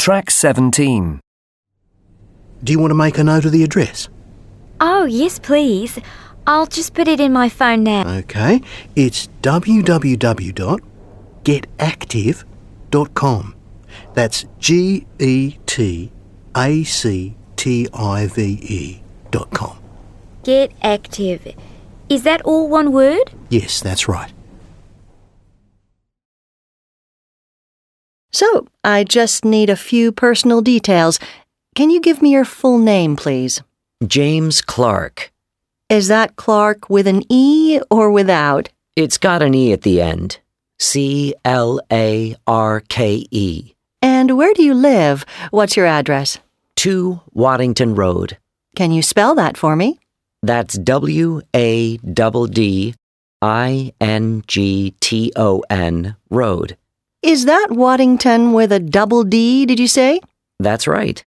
Track 17. Do you want to make a note of the address? Oh, yes, please. I'll just put it in my phone now. Okay, it's www.getactive.com. That's GETACTIVE.com. Get active. Is that all one word? Yes, that's right. So, I just need a few personal details. Can you give me your full name, please? James Clark. Is that Clark with an E or without? It's got an E at the end. CLARKE. And where do you live? What's your address? 2 Waddington Road. Can you spell that for me? That's WADDINGTON Road. Is that Waddington with a double D, did you say? That's right.